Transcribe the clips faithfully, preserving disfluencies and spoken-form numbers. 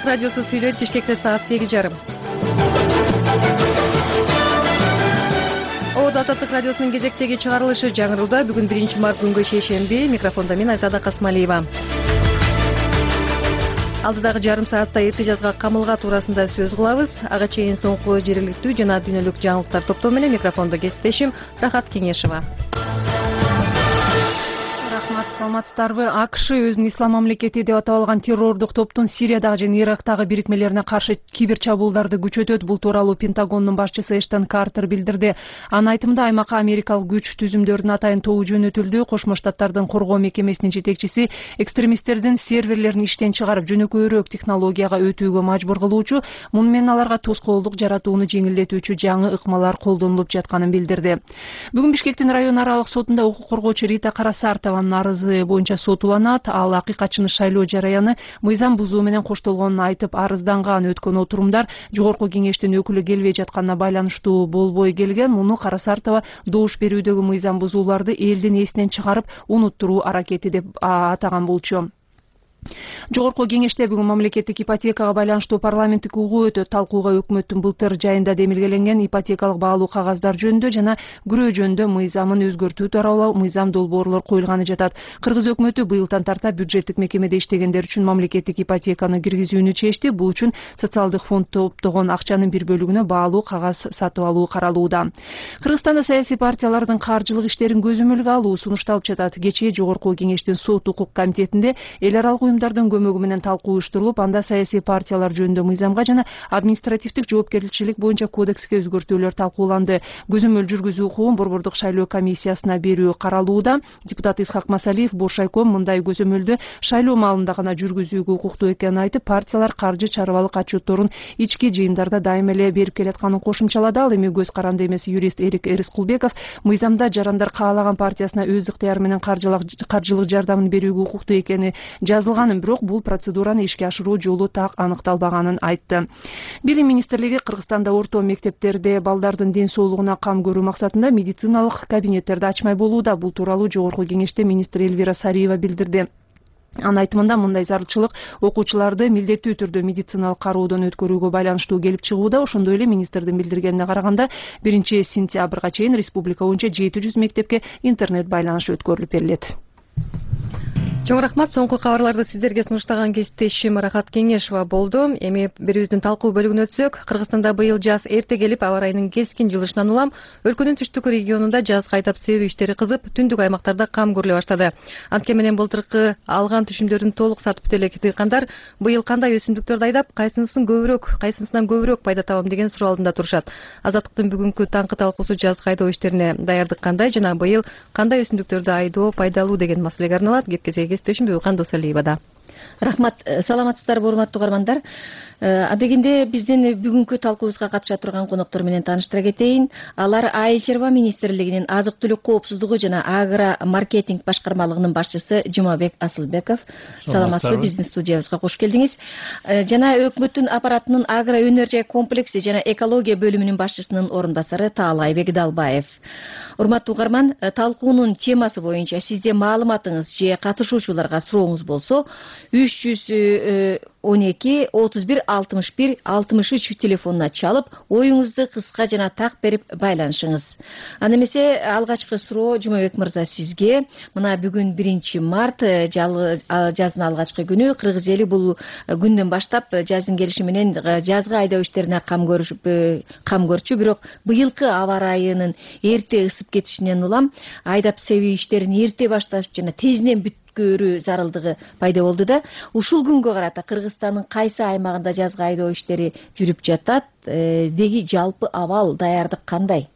радиосу сүйлөйт. Бишкекте саат сегиз жарым. Оодо Азаттык радиосунун кезектеги чыгарылышы жаңырылды. Бүгүн биринчи март күнгө шейшемби. Микрофондо мен Айзада Касмалиева. Алдыдагы жарым саатта эрте жазга камылга туурасында сөз кылабыз. Ага чейин соңку жергиликтүү жана дүйнөлүк жаңылыктар топтому менен микрофондо кесиптешим Рахат Кеңешова. Саламатсыздарбы? АКШ өзүнүн ислам мамлекети деп атап алган террордук топтун Сириядагы жана Ирактагы бирикмелерине каршы кибер чабуулдарды күчөтөт. Бул тууралуу Пентагондун башчысы Эштон Картер билдирди. Анын айтымында аймакка америкалык күч түзүмдөрүнүн атайын тобу жөнөтүлдү. Кошмо Штаттардын коргоо мекемесинин жетекчиси экстремисттердин серверлерин иштен чыгарып жөнөкөйрөөк технологияга өтүүгө мажбур кылуучу, муну менен аларга тоскоолдук жаратууну жеңилдетүүчү жаңы ыкмалар колдонулуп жатканын билдирди. Бүгүн Бишкектин район аралык сотунда укук коргоочу Рита Карасартованын арызы боюнча сот уланат. Ал акыйкатчыны шайлоо жараяны мыйзам бузуу менен коштолгонун айтып арызданган. Өткөн отурумдар жогорку кеңештин өкүлү келбей жатканына байланыштуу болбой келген. Муну Карасартова добуш берүүдөгү мыйзам бузууларды элдин эсинен чыгарып унуттуруу аракети деп атаган болчу. Жогорку кеңеште бүгүн мамлекеттик ипотекага байланыштуу парламенттик угуу өтөт. Талкууга өкмөттүн былтыр жайында демилгеленген ипотекалык баалуу кагаздар жөнүндө жана күрөө жөнүндө мыйзамын өзгөртүү тууралуу мыйзам долбоорлор коюлганы жатат. Кыргыз өкмөтү быйылдан тарта бюджеттик мекемеде иштегендер үчүн мамлекеттик ипотеканы киргизүүнү чечти. Бул үчүн социалдык фонд топтогон акчанын бир бөлүгүнө баалуу кагаз сатып алуу каралууда. Кыргызстанда саясий партиялардын каржылык иштерин көзөмөлгө алуу сунушталып жатат. Кечээ жогорку кеңештин сот укук комитетинде эл аралык уюмдардын көмөгү менен талкуу уюштурулуп, анда саясий партиялар жөнүндө мыйзамга жана административдик жоопкерчилик боюнча кодекске өзгөртүүлөр талкууланды. Көзөмөл жүргүзүү укугун борбордук шайлоо комиссиясына берүү каралууда. Депутат Исхак Масалиев Боршайком мындай көзөмөлдү шайлоо маалында гана жүргүзүүгө укуктуу экенин айтып, партиялар каржы чарбалык отчетторун ички жыйындарда дайыма эле берип келатканын кошумчалады. Ал эми көз каранды эмес юрист Эрик Эрискулбеков мыйзамда жарандар каалаган партиясына өз ыктыяры менен каржылык жардамын берүүгө укуктуу экени жазылганын, бирок бул процедураны ишке ашыруу жолу так аныкталбаганын айтты. Билим министрлиги Кыргызстанда орто мектептерде балдардын ден соолугуна кам көрүү максатында медициналык кабинеттерди ачмай болууда. Бул тууралуу жогорку кеңеште министр Эльвира Сариева билдирди. Анын айтымында мындай зарылчылык окуучуларды милдеттүү түрдө медициналык кароодон өткөрүүгө байланыштуу келип чыгууда. Ошондой эле министрдин билдиргенине караганда биринчи сентябрга чейин республика боюнча жети жүз мектепке интернет байланыш өткөрүлүп берилет. Чоң рахмат. Соңку кабарларды сиздерге сунуштаган кесиптешим Рахат Кеңешова болду. Эми бирибиздин талкуу бөлүгүнө өтсөк, Кыргызстанда быйыл жаз эрте келип, аба ырайынын кескин жылышынан улам өлкөнүн түштүк регионунда жаз кайтап себүү иштери кызып, түндүк аймактарда кам көрүлө баштады. Анткени менен былтыркы алган түшүмдөрүн толук сатып бүтө элек дыйкандар быйыл кандай өсүмдүктөрдү айдап, кайсынысын көбүрөөк, кайсынысынан көбүрөөк пайда табам деген суроо алдында турушат. Азаттыктын бүгүнкү таңкы талкуусу жазгы айдоо иштерине даярдык кандай жана быйыл кандай өсүмдүктөрдү айдоо пайдалуу деген маселеге арналат. Кепкезе кесиптешим Кандос Алиевада. Рахмат. Саламатсыздарбы, урматтуу угармандар. Адегенде биздин бүгүнкү талкуубузга катыша турган коноктор менен тааныштыра кетейин. Алар Айыл чарба министрлигинин азык-түлүк коопсуздугу жана агро маркетинг башкармалыгынын башчысы Жумабек Асылбеков. Саламатсызбы, биздин студиябызга кош келдиңиз. Жана өкмөттүн аппаратынын агро өнөр жай комплекси жана экология бөлүмүнүн башчысынын орун басары Таалайбек Далбаев. Урматтуу угарман, талкуунун темасы боюнча сизде маалыматыңыз же катышуучуларга сурооңуз болсо, үч жүз он эки отуз бир алтымыш бир алтымыш үч телефонуна чалып, оюңузду кыска жана так берип байланышыңыз. Аны эмесе алгачкы суроо Жумабек мырза сизге. Мына бүгүн биринчи март, жаздын алгачкы күнү. Кыргыз эли бул күндөн баштап жаздын келиши менен жазгы айдоо иштерине кам көрчү, бирок быйылкы аба ырайынын эрте ысып кетишинен улам айдап себүү иштерин эрте башташ жана тезинен бүткөрүү зарылдыгы пайда болду да. Ушул күнгө карата Кыргызстандын кайсы аймагында жазгы айдоо иштери жүрүп жатат? Деги жалпы абал, даярдык кандай?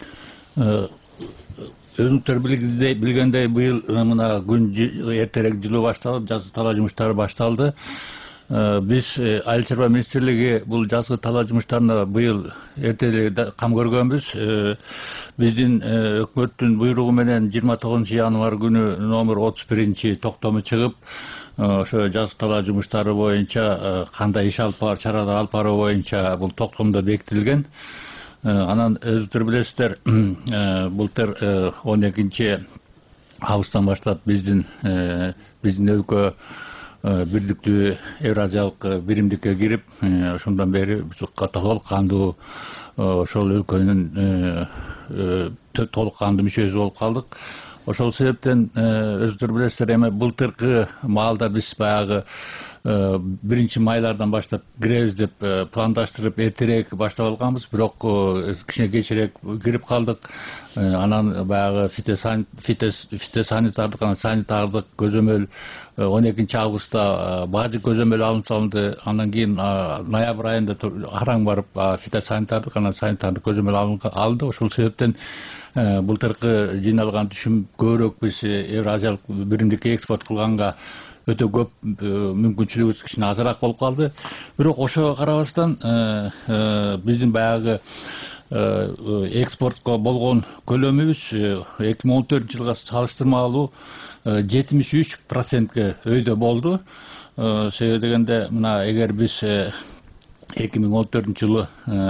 Өзүңүздөр билгендей, быйыл мына күн эртерээк жылуу башталып, жазгы талаа жумуштары башталды. Биз Айыл чарба министрлиги бул жазгы талаа жумуштарына быйыл эртелик кам көргөнбүз. Биздин өкмөттүн буйругу менен жыйырма тогузунчу январь күнү номер отуз биринчи токтому чыгып, ошо жазгы талаа жумуштары боюнча кандай иш алып баруу, чаралар алып баруу боюнча бул токтомдо бекитилген. Анан өзүңүздөр билесиздер, былтыр он экинчи августтан баштап биздин биздин өлкө бирдиктүү Евразиялык биримдикке кирип, ошондон бери толук кандуу ошол өлкөнүн толук кандуу мүчөсү болуп калдык. Ошол себептен өзүңөр билесиздер, эми былтыркы маалда биз баягы биринчи майлардан баштап киребиз деп пландаштырып эртерээк баштап алганбыз, бирок кичине кечирээк кирип калдык. Анан баягы фитосанитардык, анан санитардык көзөмөл он экинчи августта баардык көзөмөл алынып салынды. Андан кийин ноябрь айында араң барып фитосанитардык, анан санитардык көзөмөл алынды. Ошол себептен былтыркы жыйналган түшүм көбүрөөк биз Евразиялык биримдикке экспорт кылганга өтө көп мүмкүнчүлүгүбүз кичине азыраак болуп калды. Бирок ошого карабастан биздин баягы экспортко болгон көлөмүбүз эки миң он төртүнчү жылга салыштырмалуу жетимиш үч процентке өйдө болду. Себеби дегенде, мына эгер биз эки миң он төртүнчү жылы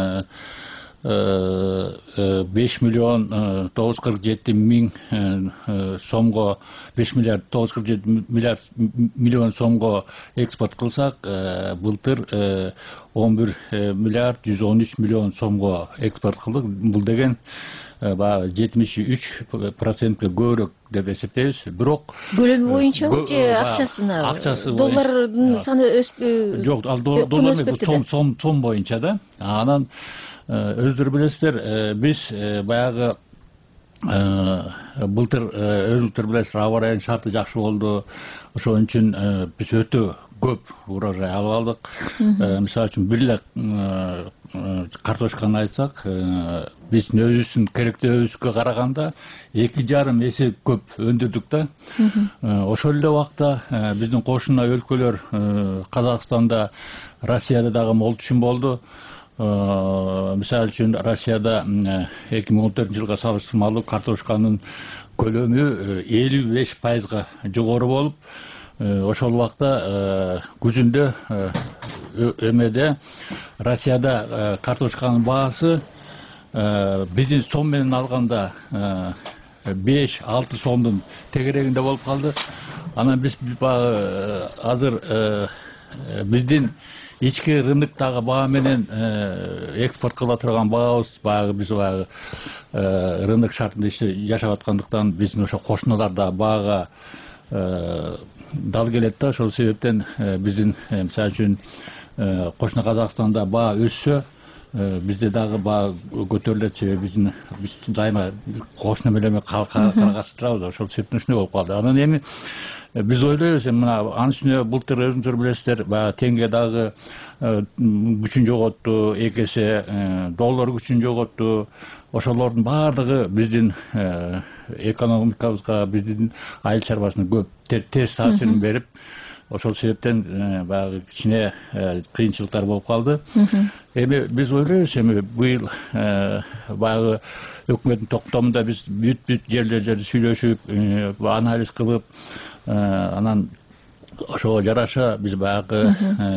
беш миллион тогуз жүз кырк жети миң сомго, беш миллиард тогуз жүз кырк жети миллион сомго экспорт кылсак, былтыр он бир миллиард жүз он үч миллион сомго экспорт кылдык. Бул деген баягы жетимиш үч процентке көбүрөөк деп эсептейбиз. Бирок көлөмү боюнчабы же акчасына? Акчасы доллардын саны жок, ал доллар эмес, сом сом боюнча да. Анан өзүңөр билесиздер, биз баягы былтыр өзүңөр билесиздер, аба ырайынын шарты жакшы болду. Ошон үчүн биз өтө көп урожай алып алдык. Мисалы үчүн бир эле картошканы айтсак, биздин өзүбүздүн керектөөбүзгө караганда эки жарым эсе көп өндүрдүк да. Ошол эле убакта биздин кошуна өлкөлөр Казакстанда, Россияда дагы мол түшүм болду. Мисалы үчүн Россияда эки миң он төртүнчү жылга салыштырмалуу картошканын көлөмү элүү беш пайызга жогору болуп, ошол убакта күзүндө эмеде Россияда картошканын баасы биздин сом менен алганда беш алты сомдун тегерегинде болуп калды. Анан биз азыр биздин ички рыноктагы баа менен экспорт кыла турган баабыз, баягы биз баягы рынок шартында жашап аткандыктан биздин ошо кошуналарда баага дал келет да. Ошол себептен биздин, мисалы үчүн, кошуна Казакстанда баа өссө, бизде дагы баа көтөрүлөт. Себеби биздин биз дайыма кошуна менен каргашып турабыз. Ошол себептен ушундай болуп калды. Анан эми биз ойлойбуз, мына анын үстүнө былтыр өзүңөр билесиздер, баягы теңге дагы күчүн жоготту, эки эсе доллар күчүн жоготту. Ошолордун баардыгы биздин экономикабызга, биздин айыл чарбасына көп терс таасирин берип, ошол себептен баягы кичине кыйынчылыктар болуп калды. Эми биз ойлойбуз, эми быйыл баягы өкмөттүн токтомунда биз бүт-бүт жерлерди сүйлөшүп, анализ кылып, анан ошого жараша биз баягы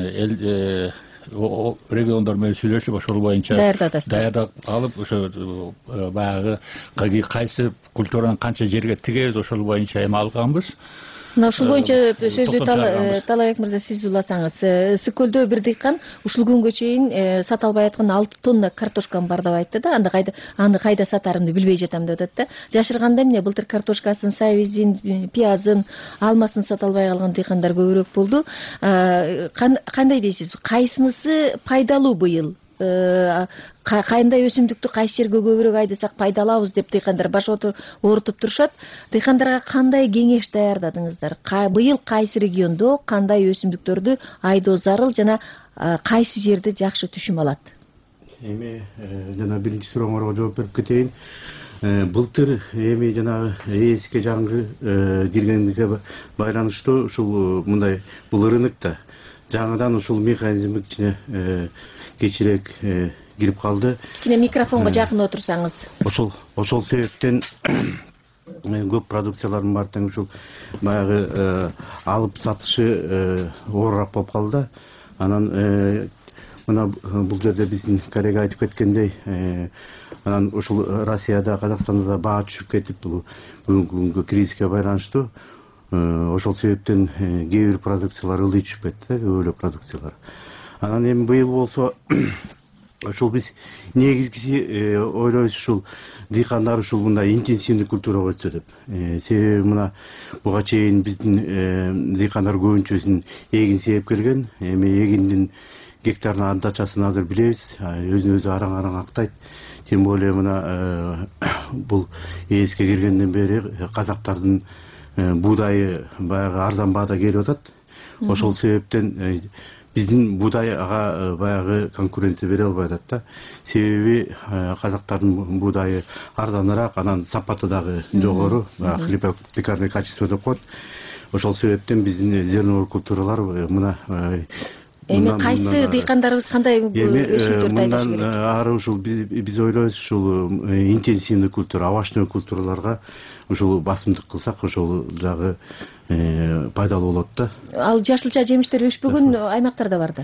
региондор менен сүйлөшүп, ошол боюнча даярдап алып, ошо баягы кайсы культуранын канча жерге тигебиз, ошол боюнча эме алганбыз. Мына ушул боюнча сөздү Талайбек мырза сиз уласаңыз, Ысык көлдө бир дыйкан ушул күнгө чейин сата албай аткан алты тонна картошкам бар деп айтты да. Анда кайда аны кайда сатарымды билбей жатам деп атат да. Жашырганда эмне былтыр картошкасын, сабизин, пиязын, алмасын сата албай калган дыйкандар көбүрөөк болду. Кандай дейсиз? Кайсынысы пайдалуу быйыл? Кандай өсүмдүктү кайсы жерге көбүрөөк айдасак пайда алабыз деп дыйкандар баш оорутуп турушат. Дыйкандарга кандай кеңеш даярдадыңыздар? Быйыл кайсы региондо кандай өсүмдүктөрдү айдоо зарыл жана кайсы жерде жакшы түшүм алат? Эми жана биринчи сурооңорго жооп берип кетейин. Былтыр эми жанагы ээске жаңгы киргендиге байланыштуу ушул мындай бул рынокто жаңыдан ушул механизм кичине кечирээк кирип калды. Кичине микрофонго жакын отурсаңыз. Ошол ошол себептен көп продукциялардын баары тең ушул баягы алып сатышы оорураак болуп калды. Анан мына бул жерде биздин коллега айтып кеткендей, анан ушул Россияда, Казакстанда да баа түшүп кетип, бул бүгүнкү күнгө кризиске байланыштуу. ошол себептен кээ бир продукциялар ылдый түшпөйт да, көп эле продукциялар. Анан эми быйыл болсо ошол биз негизгиси ойлойбуз ушул дыйкандар ушул мындай интенсивный культурага өтсө деп. Себеби мына буга чейин биздин дыйкандар көбүнчөсүн эгин сээп келген. Эми эгиндин гектарына отдачасын азыр билебиз, өзүн өзү араң-араң актайт. Тем более мына бул ээске киргенден бери казактардын буудайы баягы арзан баада келип атат. Ошол себептен биздин буудай ага баягы конкуренция бере албай атат да. Себеби казактардын буудайы арзаныраак, анан сапаты дагы жогору, хлебопекарный качество деп коет. Ошол себептен биздин зерновой культуралар мына эми кайсы дыйкандарыбыз кандай өсүмдүктөрдү айдаш керек? Мындан ары ушул биз ойлойбуз ушул интенсивный культура, овощной культураларга ушул басымдык кылсак, ошол жагы пайдалуу болот да. Ал жашылча жемиштер өшпөгөн аймактарда бар да.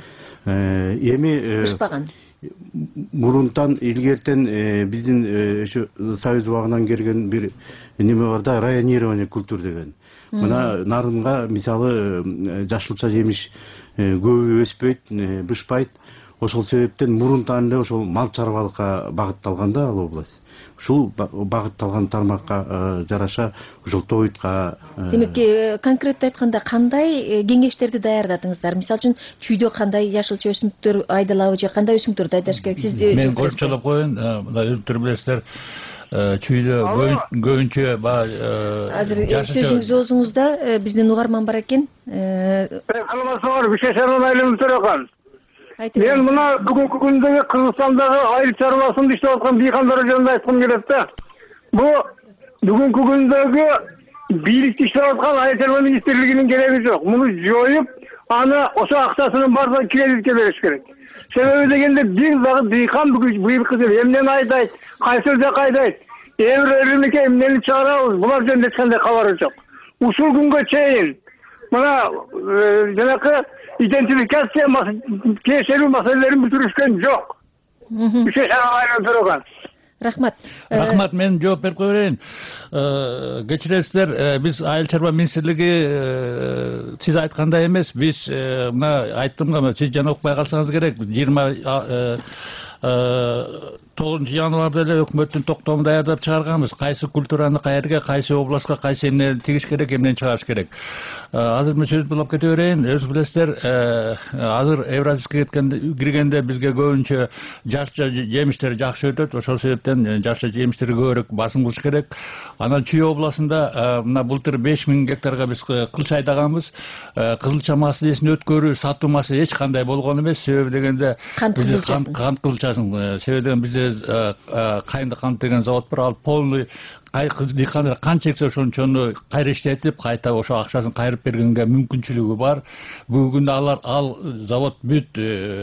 Эми өшпаган. Мурунтан илгертен биздин ошо Союз убагынан келген бир неме бар да, районирование культур деген. Мына нарынга мисалы жашылча жемиш көбү өспөйт, бышпайт. Ошол себептен мурунтан эле ошол мал чарбалыкка багытталган да ал область. Ушул багытталган тармакка жараша ушул тойтка. Демек, конкреттүү айтканда кандай кеңештерди даярдадыңыздар? Мисалы үчүн чүйдө кандай жашылча өсүмдүктөр айдалабы же кандай өсүмдүктөрдү айдаш керек? Сиз мен кошумчалап коеюн, мына өзүңүздөр билесиздер, чүйдө көбүнчө азыр сөзүңүз оозуңузда биздин угарман бар экен. Саламатсыздар, Бишкекчанын айланып турган. Мен мына бүгүнкү күндөгү Кыргызстандагы айыл чарбасында иштеп аткан дыйкандар жөнүндө айткым келет да. Бул бүгүнкү күндөгү бийликте иштеп аткан айыл чарба министрлигинин кереги жок. Муну жоюп, аны ошо акчасынын баардыгын кредитке бериш керек. Себеби дегенде бир дагы дыйкан быйылкы жыл эмнени айдайт, кайсы жака айдайт, эврелимике эмнени чыгарабыз, булар жөнүндө эч кандай кабары жок. Ушул күнгө чейин мына жанакы идентификация кеширүү маселелерин бүтүрүшкөн жок. Рахмат. Рахмат, мен жооп берип кое берейин. Кечиресиздер, биз айыл чарба министрлиги сиз айткандай эмес. Биз мына айттым, сиз жана укпай калсаңыз керек. жыйырма тогузунчу январда эле өкмөттүн токтомун даярдап чыгарганбыз. Кайсы культураны каерге, кайсы областка, кайсы эмнени тигиш керек, эмнени чыгарыш керек. Азыр мен сөздү улап кете берейин. Өзүңүз билесиздер, азыр Евразийскке киргенде бизге көбүнчө жашылча жемиштер жакшы өтөт. Ошол себептен жашылча жемиштерге көбүрөөк басым кылыш керек. Анан Чүй областында мына былтыр беш миң гектарга биз кылча айдаганбыз. Кызылча маселесин өткөрүү, сатуу маселеси эч кандай болгон эмес. Себеби дегенде кант кызылчасын. Кант кызылчасын. Себеби деген бизде кайынды кант деген завод бар, ал полный дыйкандар канча эксе ошончону кайра иштетип, кайта ошо акчасын кайрып бергенге мүмкүнчүлүгү бар. Бүгүнкү күндө алар ал завод бүт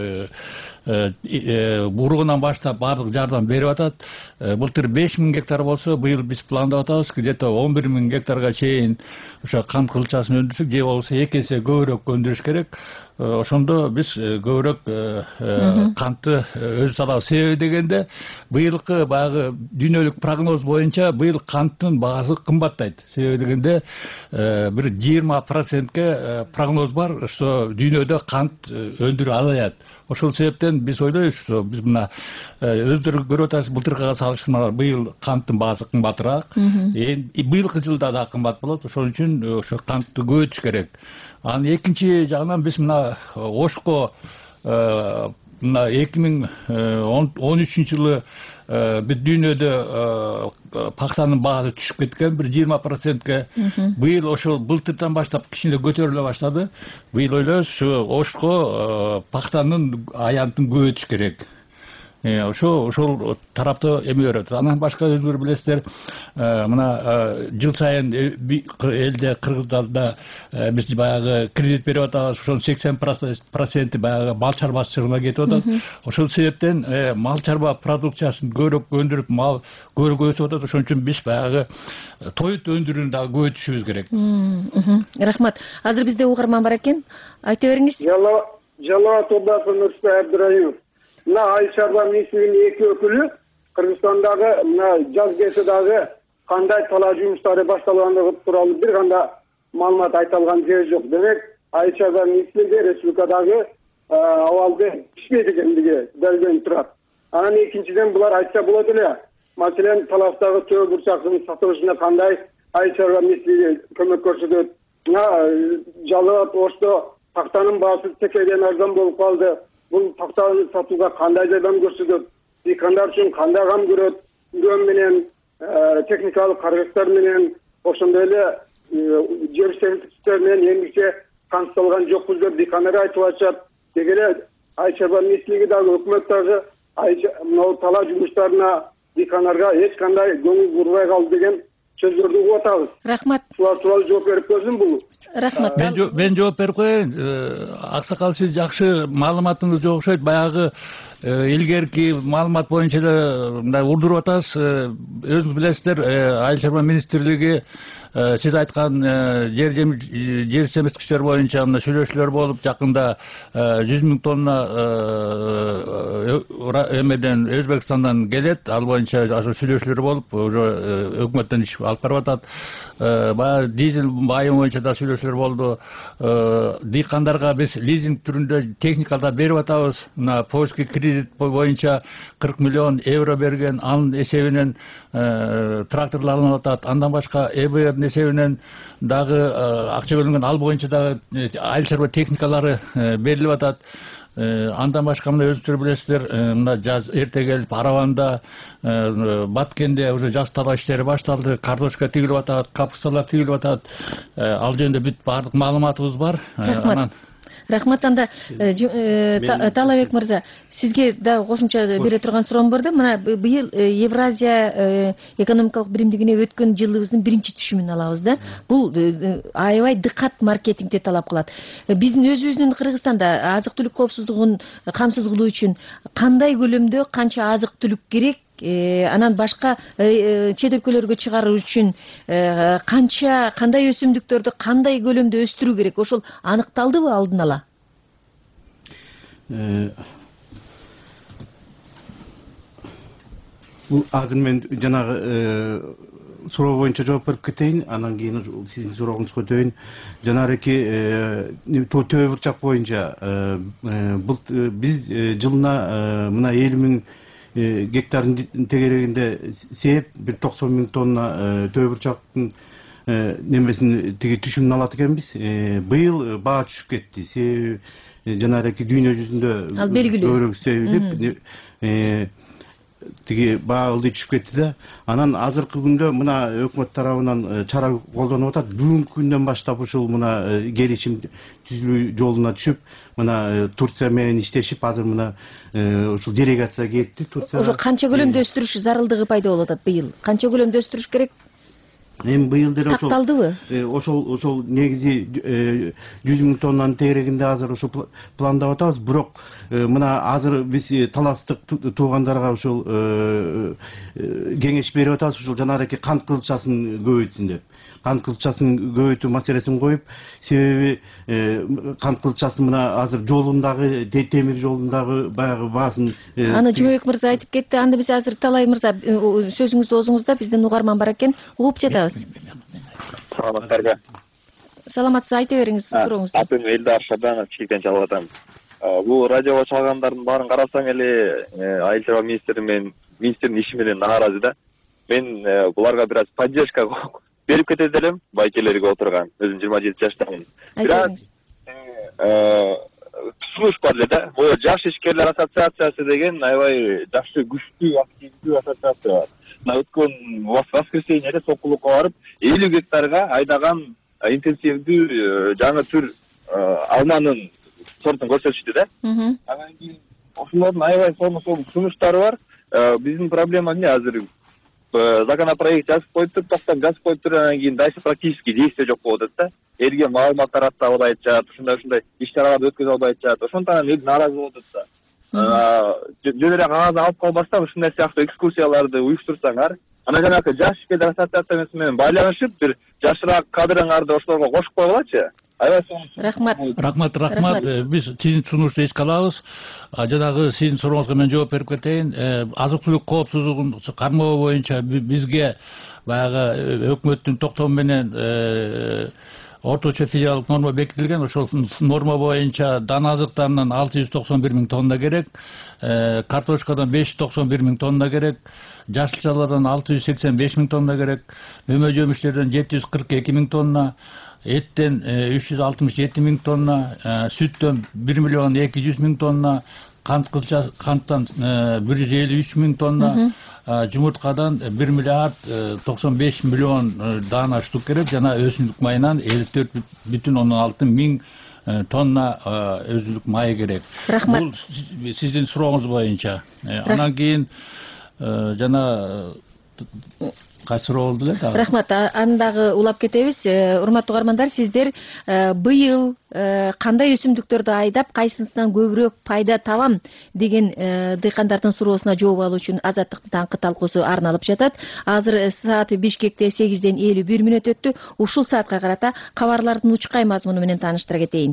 буругунан баштап баардык жардам берип атат. Былтыр беш миң гектар болсо, быйыл биз пландап атабыз, где-то он бир миң гектарга чейин ошо кант кылчасын өндүрсөк, же болбосо эки эсе көбүрөөк өндүрүш керек. Ошондо биз көбүрөөк кантты өзү салабыз. Себеби дегенде быйылкы баягы дүйнөлүк прогноз боюнча быйыл канттын баасы кымбаттайт. Себеби дегенде бир жыйырма процентке прогноз бар, что дүйнөдө кант өндүрүү азаят. Ошол себептен биз ойлойбуз, биз мына өздөрү көрүп атасыз, былтыркыга салыштырмалуу быйыл канттын баасы кымбатыраак. Быйылкы жылда да кымбат болот. Ошол үчүн ошо кантты көбөйтүш керек. Анан экинчи жагынан биз мына Ошко мына эки миң он үчүнчү жылы бүт дүйнөдө пахтанын баасы түшүп кеткен, бир жыйырма процентке. Быйыл ошол былтырдан баштап кичине көтөрүлө баштады. Быйыл ойлойбуз, ушу Ошко пахтанын аянтын көбөйтүш керек. Ошо ошол тарапта эме көрөт. Анан башка өзүңөр билесиздер, мына жыл сайын элде Кыргыздарда биз баягы кредит берип атабыз. Ошонун сексен проценти баягы мал чарбачылыгына кетип атат. Ошол себептен мал чарба продукциясын көбүрөөк өндүрүп, мал көбүрөөк өсүп атат. Ошон үчүн биз баягы тоют өндүрүүнү дагы көбөйтүшүбүз керек. Рахмат. Азыр бизде угарман бар экен. Айта бериңиз. Жалалат областы Нурсултан Абдыраимов. Мына айыл чарба министрлигинин эки өкүлү Кыргызстандагы мына жаз кези дагы кандай талаа жумуштары башталгандыгы тууралуу бир кандай маалымат айта алган жери жок. Демек айыл чарба министрлиги республикадагы абалды ишпейт экендиги далилденип турат. Анан экинчиден булар айтса болот эле. Маселен талаптагы төө бурчактын сатылышына кандай айыл чарба министрлиги көмөк көрсөтөт. Жалап Ошто тактанын баасы текеден арзан болуп калды. Бул тактаны сатууга кандай жардам көрсөтөт? Дыйкандар үчүн кандай кам көрөт? Күрөм менен, техникалык каражаттар менен, ошондой эле жер сервистер менен эмгиче камсыздалган жокпуз деп дыйкандар айтып атышат. Деги эле айыл чарба министрлиги дагы өкмөт дагы мынау талаа жумуштарына дыйкандарга эч кандай көңүл бурбай калды деген сөздөрдү угуп атабыз. Рахмат. Булар тууралуу жооп берип көрсүн бул. Рахмат. Мен жооп берип коеюн. Аксакал, сиз жакшы маалыматыңыз жок окшойт. Баягы илгерки маалымат боюнча эле мындай урдуруп атасыз. Өзүңүз билесиздер, айыл чарба министрлиги сиз айткан жер жер семирткичтер боюнча мына сүйлөшүүлөр болуп, жакында жүз миң тонна эмеден Өзбекстандан келет. Ал боюнча сүйлөшүүлөр болуп, уже өкмөттөн иш алып барып атат. Баягы дизель байымы боюнча да сүйлөшүүлөр болду. Дыйкандарга биз лизинг түрүндө техникалар берип атабыз. Мына польский кредит боюнча кырк миллион евро берген, анын эсебинен тракторлор алынып атат. Андан башка э бэ эрдин эсебинен дагы акча бөлүнгөн, ал боюнча дагы айыл чарба техникалары берилип атат. Андан башка мына өзүңүздөр билесиздер, мына жаз эрте келип, Араванда, Баткенде уже жаз талаа иштери башталды. Картошка тигилип атат, капусталар тигилип атат. Ал жөнүндө бүт баардык маалыматыбыз бар. Рахмат. Рахмат. Анда Талабек мырза, сизге да кошумча бере турган суроом бар да. Мына быйыл Евразия экономикалык биримдигине өткөн жылыбыздын биринчи түшүмүн алабыз да. Бул аябай дыкат маркетингди талап кылат. Биздин өзүбүздүн Кыргызстанда азык түлүк коопсуздугун камсыз кылуу үчүн кандай көлөмдө канча азык түлүк керек? Анан башка чет өлкөлөргө чыгаруу үчүн канча кандай өсүмдүктөрдү кандай көлөмдө өстүрүү керек? Ошол аныкталдыбы алдын ала? Бул азыр мен жанагы суроо боюнча жооп берип кетейин, анан кийин сиздин сурооңузга өтөйүн. Жанагы төө бурчак боюнча биз жылына мына элүү миң гектардын тегерегинде сээп бир токсон миң тонна төө бурчактын немесин тиги түшүмүн алат экенбиз. Быйыл баа түшүп кетти. Себеби жанагы дүйнө жүзүндө ал белгилүү себеп тиги баа ылдый түшүп кетти да. Анан азыркы күндө мына өкмөт тарабынан чара колдонуп атат. Бүгүнкү күндөн баштап ушул мына келишим түзүлүү жолуна түшүп, мына Турция менен иштешип, азыр мына ушул делегация кетти. Ошо канча көлөмдө өстүрүш зарылдыгы пайда болуп атат быйыл? Канча көлөмдө өстүрүш керек? Эми быйыл деле ошол такталдыбы? Ошол ошол негизи жүз миң тоннанын тегерегинде азыр ошо пландап атабыз. Бирок мына азыр биз таластык туугандарга ушул кеңеш берип атабыз, ушул жанагы кант кызылчасын көбөйтсүн деп. Кант кызылчасын көбөйтүү маселесин коюп, себеби кант кызылчасын мына азыр жолундагы, темир жолундагы баягы баасын. Аны Жумабек мырза айтып кетти. Анда биз азыр Талай мырза сөзүңүздү оозуңузда, биздин угарман бар экен, угуп жатабыз. Саламатсыздарбы? Саламатсыз, айта бериңиз сурооңузду. Атым Элдар Шабанов, Чилектен чалып атам. Бул радиого чалгандардын баарын карасаң эле айыл чарба министри менен министрдин иши менен нааразы да. Мен буларга бир аз поддержка берип кетет элем, байкелерге отурган. Өзүм жыйырма жети жаштамын. Бирок сунуш бар эле да. Бул жаш ишкерлер ассоциациясы деген аябай жакшы, күчтүү, активдүү ассоциация бар. Мына өткөн воскресеньеде Сокулукка барып, элүү гектарга айдаган интенсивдүү жаңы түр алманын сортун көрсөтүштү да. Анан кийин ошолордун аябай сонун сунуштары бар. Биздин проблема эмне азыр? Законопроект жазып коюптур, токтом жазып коюптур, анан кийин дальше практически действие жок болуп атат да. Элге маалымат таратып албай атышат, ушундай ушундай иш-чараларды өткөзө албай атышат. Ошондон эл нааразы болуп атат да. Жөн эле кагаз алып калбастан ушундай сыяктуу экскурсияларды уюштурсаңар, анан жанагы жаш ишкерлер ассоциациясы менен байланышып, бир жашыраак кадрыңарды ошолорго кошуп койгулачы. Рахмат. Рахмат, рахмат. Биз сиздин сунушту эске алабыз. Жанагы сиздин сурооңузга мен жооп берип кетейин. Азык түлүк коопсуздугун кармоо боюнча бизге баягы өкмөттүн токтому менен орточо физиологдук норма бекитилген. Ошол норма боюнча дана азыктарынан алты жүз токсон бир миң тонна керек, картошкадан беш жүз токсон бир миң тонна керек, жашылчалардан алты жүз сексен беш миң тонна керек, мөмө жемиштерден жети жүз кырк эки миң тонна, эттен үч жүз алтымыш жети миң тонна, сүттөн бир миллион эки жүз миң тонна, кант кылча канттан бир жүз элүү үч миң тонна, жумурткадан бир миллиард токсон беш миллион даана штук керек, жана өсүмдүк майынан элүү төрт бүтүн ондон алты миң тонна өсүмдүк майы керек. Рахмат. Бул сиздин сурооңуз боюнча. Анан кийин жана кайсы суроо болду эле? Рахмат. Аны дагы улап кетебиз. Урматтуу угармандар, сиздер быйыл кандай өсүмдүктөрдү айдап, кайсысынан көбүрөөк пайда табам деген дыйкандардын суроосуна жооп алуу үчүн Азаттыктын таңкы талкуусу арналып жатат. Азыр сааты Бишкекте сегизден элүү бир мүнөт өттү. Ушул саатка карата кабарлардын учкай мазмуну менен тааныштыра кетейин.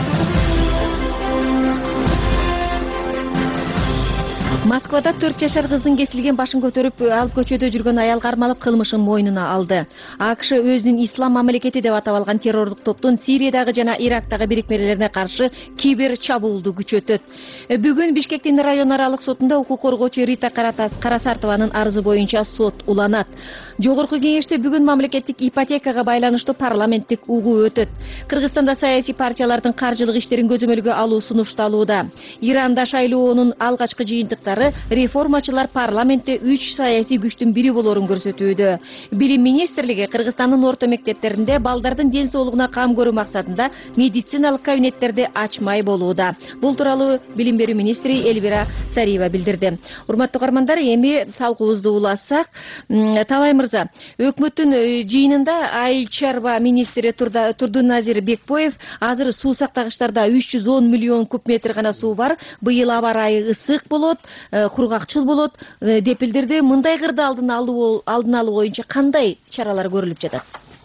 Москвада төрт жашар кыздын кесилген башын көтөрүп алып көчөдө жүргөн аял кармалып кылмышын мойнуна алды. АКШ өзүнүн ислам мамлекети деп атап алган террордук топтун Сириядагы жана Ирактагы бирикмелерине каршы кибер чабуулду күчөтөт. Бүгүн Бишкектин район аралык сотунда укук коргоочу Рита Карасартованын арызы боюнча сот уланат. Жогорку кеңеште бүгүн мамлекеттик ипотекага байланыштуу парламенттик угуу өтөт. Кыргызстанда саясий партиялардын каржылык иштерин көзөмөлгө алуу сунушталууда. Иранда шайлоонун алгачкы жыйынтыктары реформачылар парламентте үч саясий күчтүн бири болорун көрсөтүүдө. Билим министрлиги Кыргызстандын орто мектептеринде балдардын ден соолугуна кам көрүү максатында медициналык кабинеттерди ачмай болууда. Бул тууралуу билим берүү министри Элвира Сариева билдирди. Урматтуу угармандар, эми талкуубузду улассак, Табай мырза, өкмөттүн жыйынында айыл чарба министри Турдуназир Бекбоев азыр суу сактагычтарда үч жүз он миллион куб метр гана суу бар, быйыл аба ырайы ысык болот, кургакчыл болот деп билдирди. Мындай кырды алдын алуу алдын алуу боюнча кандай чаралар көрүлүп жатат?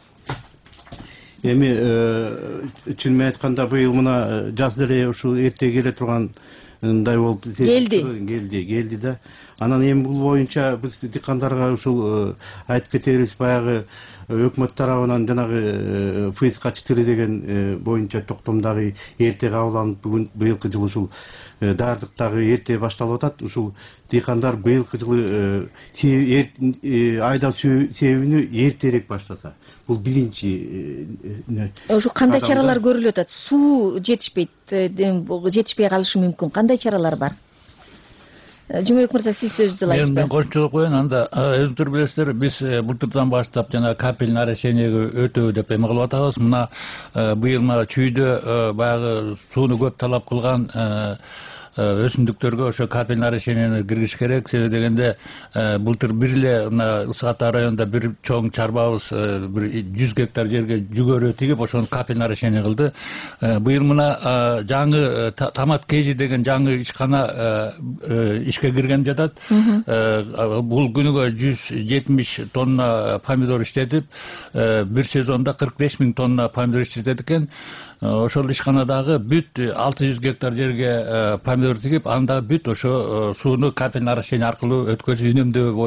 Эми чынын айтканда быйыл мына жаз деле ушул эрте келе тургандай болуп келди. Келди, келди да. Анан эми бул боюнча биз дыйкандарга ушул айтып кетебиз, баягы өкмөт тарабынан жанагы ФСК четыре деген боюнча токтом дагы эрте кабыл алынып, бүгүн быйылкы жыл ушул даардык дагы эрте башталып атат. Ушул дыйкандар быйылкы жылы айдоо себебини эртерээк баштаса, бул биринчи. Ошо кандай чаралар көрүлүп атат? Суу жетишпейт, жетишпей калышы мүмкүн. Кандай чаралар бар? Жумабек мырза, сиз сөздү аласызбы? Мен кошумчолук коеюн. Анда өзүңүздөр билесиздер, биз былтырдан баштап жана капель нарушениеге өтөө деп эме кылып атабыз. Мына быйыл мына чүйдө баягы сууну көп талап кылган өсүмдүктөргө ошо капель нарушениени киргизиш керек. Себеби дегенде былтыр бир эле мына Ысык Ата районунда бир чоң чарбабыз бир жүз гектар жерге жүгөрү тигип, ошону капель нарушение кылды. Быйыл мына жаңы Томат Кежи деген жаңы ишкана ишке кирген жатат. Бул күнүгө жүз жетимиш тонна помидор иштетип, бир сезонда кырк беш миң тонна помидор иштетет экен. Ошол ишканадагы бүт алты жүз гектар жерге помидор тигип, анда бүт ошо сууну капель нарушение аркылуу өткөзүп, үнөмдөө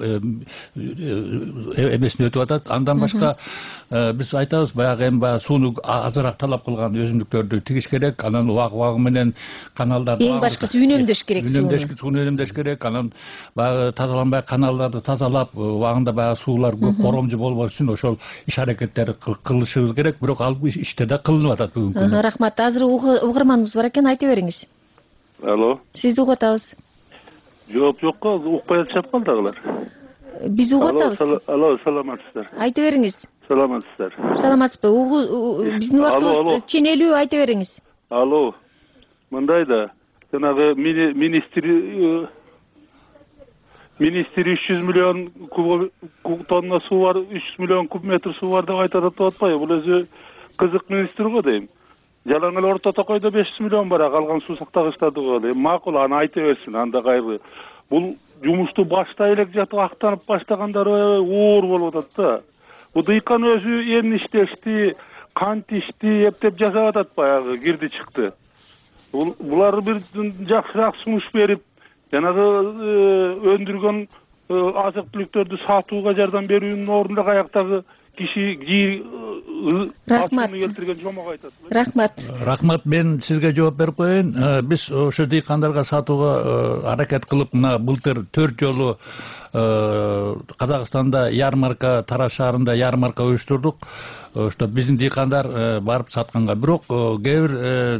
эмесине өтүп атат. Андан башка биз айтабыз, баягы эми баягы сууну азыраак талап кылган өсүмдүктөрдү тигиш керек. Анан убак убагы менен каналдарды эң башкысы үнөмдөш керек, сууну үнөмдөш керек. Анан баягы тазаланбай каналдарды тазалап, убагында баягы суулар көп коромжу болбош үчүн ошол иш аракеттерди кылышыбыз керек. Бирок ал иштер да кылынып атат бүгүнкү күндө. Рахмат. Азыр угарманыбыз бар экен, айта бериңиз. Алло. Сизди угуп атабыз. Жооп жок го, укпай атышат калдагылар. Биз угуп атабыз. Алло, саламатсыздар. Айта бериңиз. Саламатсыздар. Саламатсызбы? Биздин убактыбыз ченелүү, айта бериңиз. Алло. Мындай да, жанагы министр министр үч жүз миллион куб тонна суу бар, үч жүз миллион куб метр суу бар деп айтып атпайбы? Бул өзү кызык министр го дейм. Жалаң эле орто токойдо беш жүз миллион бар, калган суу сактагычтарды коелу. Макул, аны айта берсин, анда кайры. Бул жумушту баштай элек жатып актанып баштагандар оор болуп атат да. Бу дыйкан өзү эн иштешти, кант ишти, эптеп жасап атат, баягы кирди чыкты. Булар бир жакшыраак сунуш берип, жанагы өндүргөн азык түлүктөрдү сатууга жардам берүүнүн ордуна каяктагы киши рахмат келтирген жомок айтат. Рахмат. Рахмат, мен сизге жооп берип коеюн. Биз ошо дыйкандарга сатууга аракет кылып, мына былтыр төрт жолу Казакстанда ярмарка, Тараз шаарында ярмарка уюштурдук. Ошто биздин дыйкандар барып сатканга. Бирок кээ бир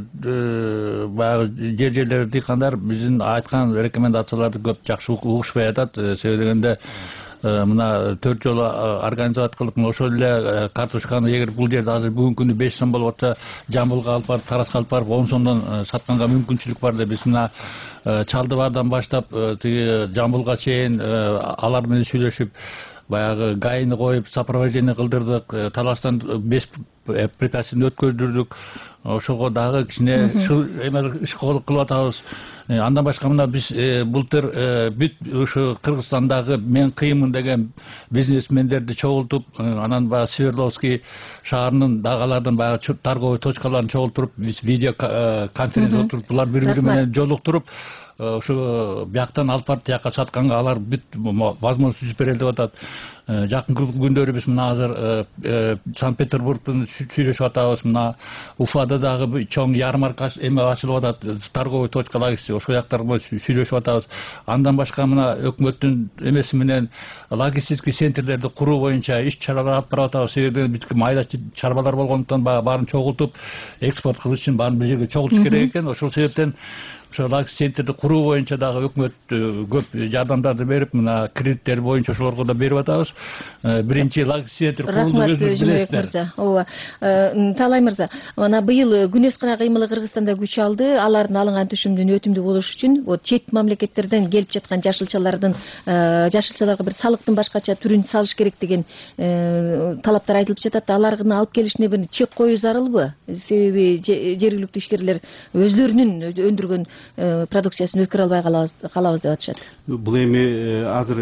баягы жер жерлер дыйкандар биздин айткан рекомендацияларды көп жакшы угушпай атат. Себеби дегенде мына төрт жолу организовать кылып, ошол эле картошканы эгер бул жерде азыр бүгүнкү күнү беш сом болуп атса, Жамбылга алып барып, Таразга алып барып он сомдон сатканга мүмкүнчүлүк бар деп биз мына Чалдыбардан баштап тиги Жамбылга чейин алар менен сүйлөшүп, баягы гайны коюп, сопровождение кылдырдык, Таластан беш прикасын өткөздүрдүк. Ошого дагы кичине иш кылып атабыз. Андан башка мына биз былтыр бүт ушу Кыргызстандагы мен кыймын деген бизнесмендерди чогултуп, анан баягы Свердловский шаарынын дагалардын баягы торговый точкаларын чогултуруп, биз видео конференция отуруп, булар бири-бири менен жолуктуруп, ошо бияктан алып барып тияка сатканга алар бүт возможность түзүп берели деп атат. Жакынкы күндөрү биз мына азыр Санкт-Петербургтун сүйлөшүп атабыз. Мына Уфада дагы чоң ярмарка эме ачылып атат, торговый точкалар, ошол жактар менен сүйлөшүп атабыз. Андан башка мына өкмөттүн эмеси менен логистический центрлерди куруу боюнча иш чаралар алып барып атабыз. Себеби бизге майда чарбалар болгондуктан баарын чогултуп, экспорт кылыш үчүн баарын бир жерге чогултуш керек экен. Ошол себептен ошо логистик центрди куруу боюнча дагы өкмөт көп жардамдарды берип, мына кредиттер боюнча ошолорго да берип атабыз. Биринчи логистик центр курулду. Рахмат, Жумабек мырза. Ооба. Таалай мырза, мына быйыл күнөс гана кыймылы Кыргызстанда күч алды. Алардын алынган түшүмдүн өтүмдүү болушу үчүн вот чет мамлекеттерден келип жаткан жашылчалардын жашылчаларга бир салыктын башкача түрүн салыш керек деген талаптар айтылып жатат. Аларны алып келишине бир чек коюу зарылбы? Себеби жергиликтүү ишкерлер өзлөрүнүн өндүргөн продукциясын өткөрө албай калабыз деп атышат. Бул эми азыр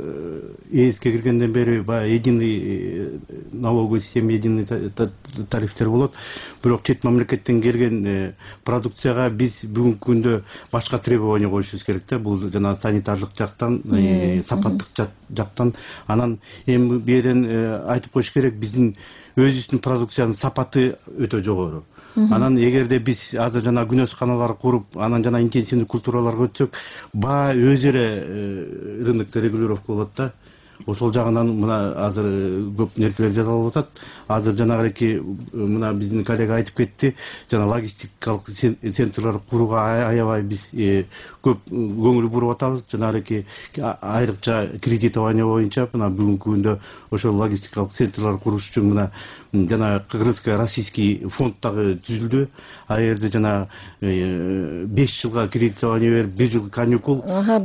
ээске киргенден бери баягы единый налоговый система, единый тарифтер болот. Бирок чет мамлекеттен келген продукцияга биз бүгүнкү күндө башка требование коюшубуз керек да. Бул жана санитардык жактан, сапаттык жактан. Анан эми бу жерден айтып коюш керек, биздин өзүбүздүн продукциянын сапаты өтө жогору. Анан эгерде биз азыр жана күнөсканалар куруп, анан жана интенсивдүү культураларга өтсөк, баа өзү эле рынокто регулировка болот да. Ошол жагынан мына азыр көп нерселер жасалып атат. Азыр жанагы мына биздин коллега айтып кетти, жана логистикалык центрлер курууга аябай биз көп көңүл буруп атабыз. Жанагы айрыкча кредитование боюнча мына бүгүнкү күндө ошол логистикалык центрлер куруш үчүн мына жана кыргызско-российский фонд дагы түзүлдү. А жерде жана беш жылга кредитование берип, бир жыл каникул. Ага,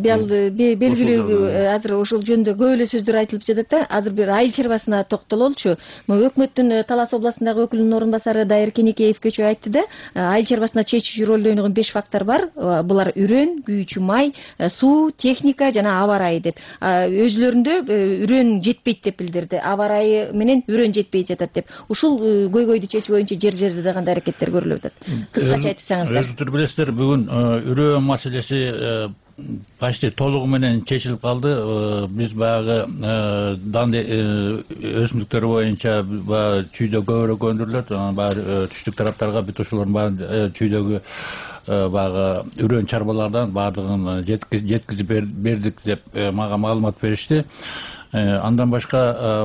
белгилүү азыр ошол жөнүндө көп эле сөздөр айтылып жатат да. Азыр бир айыл чарбасына токтололчу. Өкмөттүн Талас областындагы өкүлүнүн орун басары Дайыр Кенекеев көчө айтты да, айыл чарбасына чечүүчү ролду ойногон беш фактор бар. Булар үрөн, күйүүчү май, суу, техника жана аба ырайы деп. Өзүлөрүндө үрөн жетпейт деп билдирди. Аба ырайы менен үрөн жетпей жатат деп. Ушул көйгөйдү чечүү боюнча жер жерде да кандай аракеттер көрүлүп атат? Кыскача айтсаңыздар. Өзүңүздөр билесиздер, бүгүн үрөө маселеси почти толугу менен чечилип калды. Биз баягы данды өсүмдүктөр боюнча чүйдө көбүрөөк өндүрүлөт. Баягы түштүк тараптарга бүт ошолордун баарын чүйдөгү баягы үрөн чарбалардан баардыгын жеткизип бердик деп мага маалымат беришти. Андан башка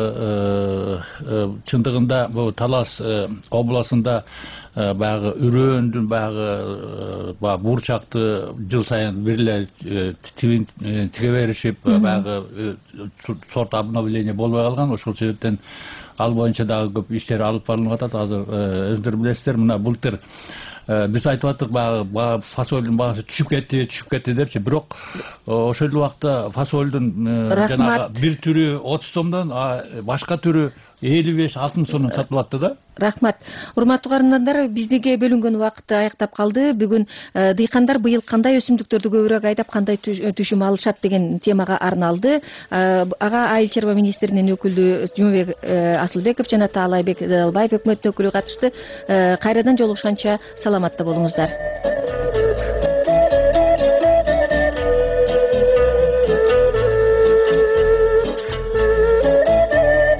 баягы чындыгында бул Талас областында баягы үрөөндүн баягы бурчакты жыл сайын бир эле тиге беришип, баягы сорт обновление болбой калган. Ошол себептен ал боюнча дагы көп иштер алып барылып атат. Азыр өзүңөр билесиздер, мына былтыр биз айтып аттык, баягы фасолдун баасы түшүп кетти, түшүп кетти депчи. Бирок ошол убакта фасолдун жана бир түрү отуз сомдон, башка түрү элүү беш алтымыш сомдон сатылып атты да. Рахмат. Урматтуу каармандар, бизге бөлүнгөн убакыт аяктап калды. Бүгүн дыйкандар быйыл кандай өсүмдүктөрдү көбүрөөк айдап, кандай түшүм алышат деген темага арналды. Ага айыл чарба министринин өкүлү Жумабек Асылбеков жана Таалайбек Далбаев өкмөттүн өкүлү катышты. Кайрадан жолугушканча саламатта болуңуздар.